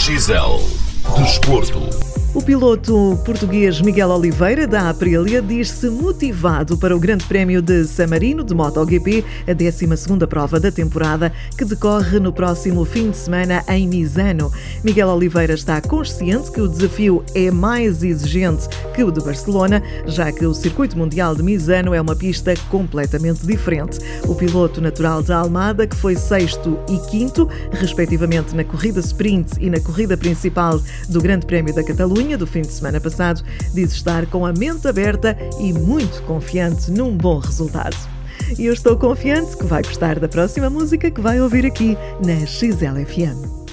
XL Desporto. O piloto português Miguel Oliveira, da Aprilia, diz-se motivado para o Grande Prémio de San Marino de MotoGP, a 12ª prova da temporada, que decorre no próximo fim de semana em Misano. Miguel Oliveira está consciente que o desafio é mais exigente que o de Barcelona, já que o Circuito Mundial de Misano é uma pista completamente diferente. O piloto natural de Almada, que foi sexto e quinto, respectivamente na corrida sprint e na corrida principal do Grande Prémio da Catalunha, do fim de semana passado, diz estar com a mente aberta e muito confiante num bom resultado. E eu estou confiante que vai gostar da próxima música que vai ouvir aqui na XL FM.